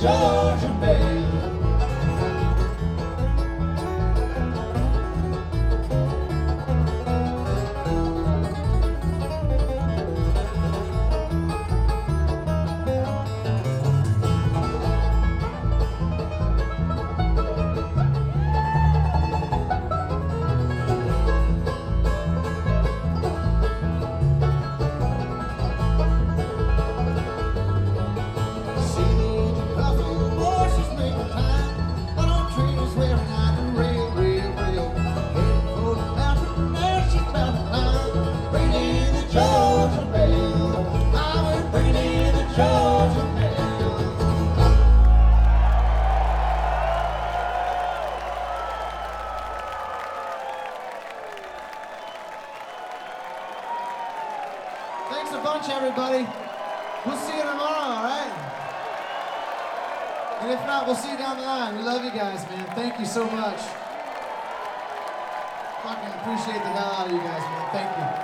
Georgia mail. Georgia mail. I was bringing in the Georgia mail. Thanks a bunch, everybody. We'll see you tomorrow, all right? And if not, we'll see you down the line. We love you guys, man. Thank you so much. Fucking appreciate the hell out of you guys, man. Thank you.